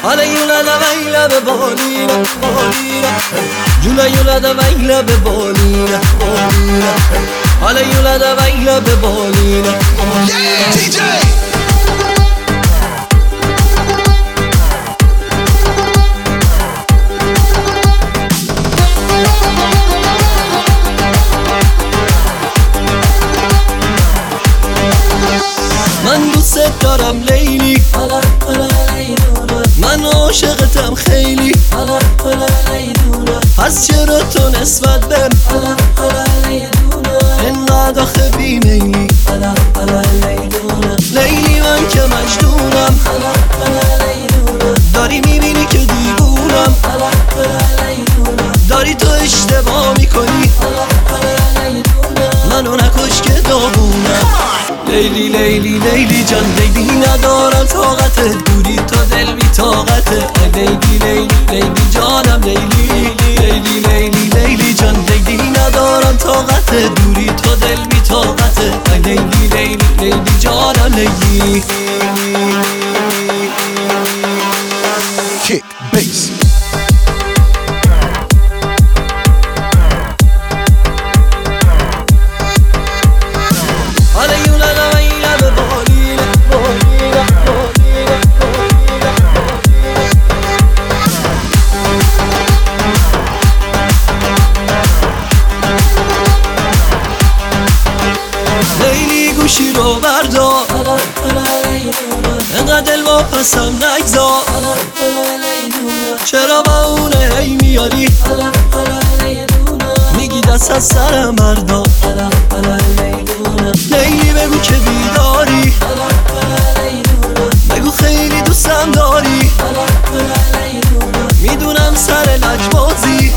حالا یولد ویلا به بالینه بالینه جولا یولد ویلا به بالینه بالینه حالا یولد ویلا به بالینه بالینه من دوست دارم لیلی من عاشقتم خیلی پس چرا تو نسبت بهم اینقدر آخه بیمیلی لیلی من که مجنونم داری میبینی که دیوونم داری تو اشتباه میکنی منو نکش که داغونم لیلی لیلی لیلی جان لیلی ندارم طاقت دوری تا دل بی طاقته لیلی لیلی لیلی جانم لیلی لیلی لیلی لیلی جان لیلی ندارم طاقت دوری تا دل بی طاقته لیلی لیلی لیلی جانم لیلی Kick, bass. حالا یولد ویلا به بالینه بالینه بالینه لیلی گوشی رو بردار انقدر دل واپسم نگذار چرا با اونه هی میاری میگی دست از سرم بردار لیلی بگو که بیداری بگو خیلی دوستم داری میدونم سر لجبازی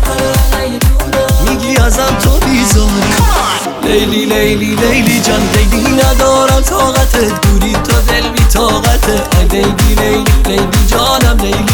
میگی ازم تو بیزاری لیلی لیلی لیلی جان لیلی ندارم طاقت دوری تا دل بی طاقته لیلی لیلی لیلی جانم لیلی